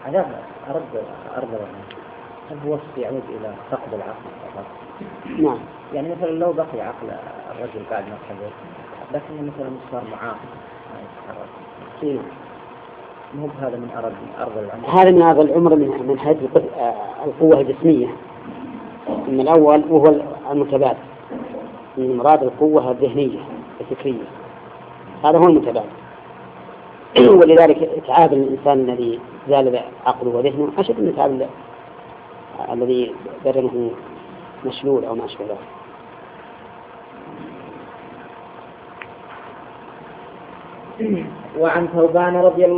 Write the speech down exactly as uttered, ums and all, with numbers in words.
عذاب أرد أرد هل هو يعود إلى فقد العقل فقط؟ نعم. يعني مثلا لو بقي عقل الرجل بعد ما كبر لكن مثلا صار معاق ما يتحرك. نعم. مو هذا من أرض أرض العمر. هذا من أرض العمر من من حيث القوة الجسمية. من الأول وهو المتبادل. من مراد القوة الذهنية الفكرية. هذا هو المتبادل. ولذلك تعاب الإنسان الذي زال عقله وذهنه أشد من تعاب الذي بدنه مشلول أو ما أشبه ذلك. وعن ثوبان رضي الله